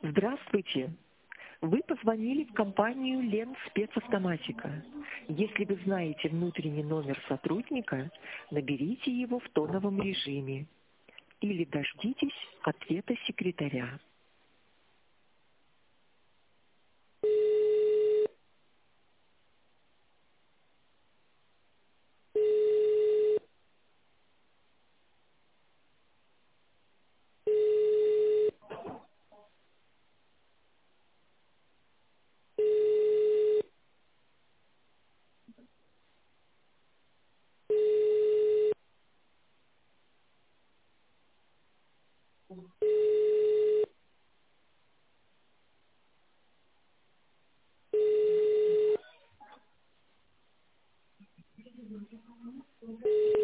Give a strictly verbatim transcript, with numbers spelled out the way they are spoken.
Здравствуйте. Вы позвонили в компанию «Лен Спецавтоматика». Если вы знаете внутренний номер сотрудника, наберите его в тоновом режиме или дождитесь ответа секретаря.